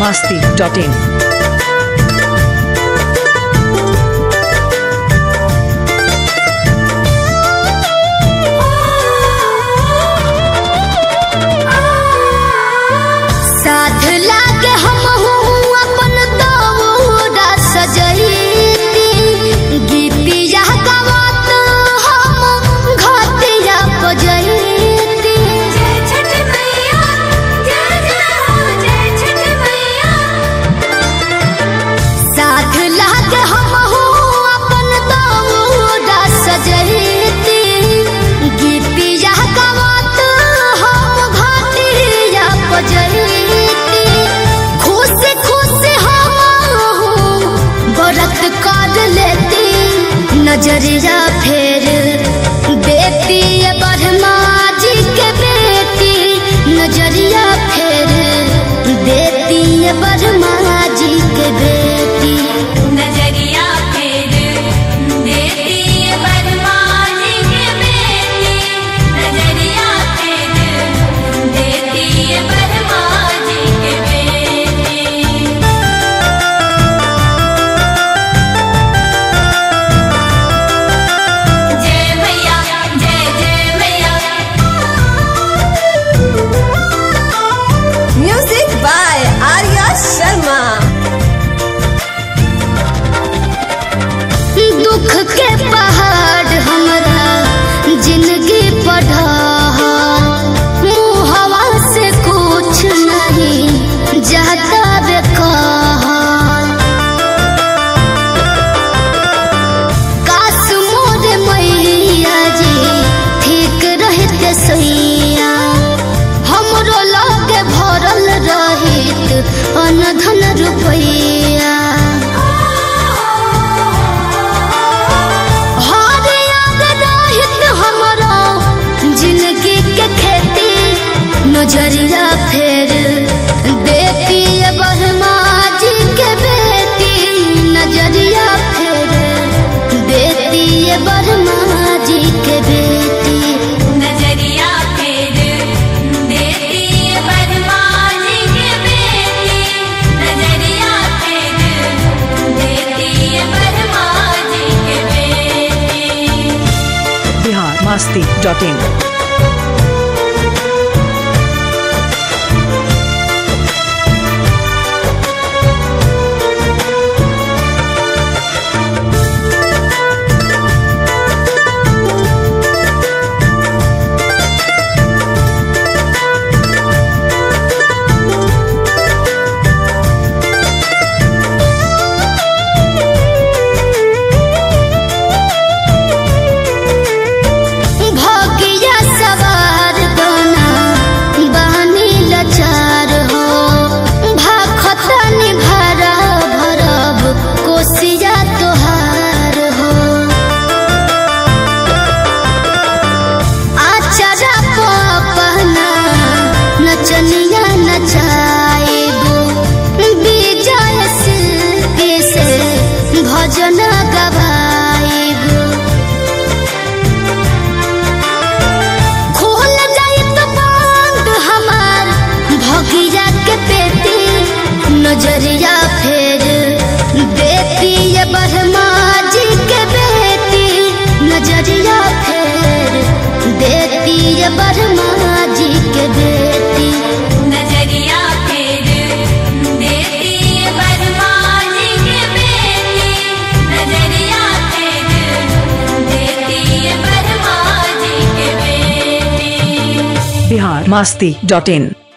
masti.in। नजरिया फेर बेटी ब्रह्मा जी के बेटी, नजरिया फेर बेटी ब्रह्मा जी के बेटी, नजरिया फेर बेटी ब्रह्मा जी के बेटी, नजरिया फेर बेटी ब्रह्मा जी के बेटी। दुख के पहाड़ हमरा जिंदगी पढ़ा, मुहवा से कुछ नहीं जाता बेकहा। काश मोर मैया जी ठीक रहते सैया, हमरो लगे भरल रहित अन्न धन रुपैया। नजरिया फेर बेटी ब्रह्मा जी के बेटी, नजरिया फेर बेटी ब्रह्मा जी के बेटी, नजरिया फेर बेटी ब्रह्मा जी के बेटी, नजरिया फेर बेटी ब्रह्मा जी के बेटी। biharmasti.in। नचनिया नचाएबो विजय के से भजन गवाएबो। खोल जाइत बंद हमार भगिया के पेटी, नजरिया फेर बेटी ब्रह्मा जी के बेटी, नजरिया फेर बेटी ब्रह्मा जी के बेटी, नजरिया फेर बेटी ब्रह्मा जी के बेटी, नजरिया फेर बेटी ब्रह्मा जी के बेटी। biharmasti.in।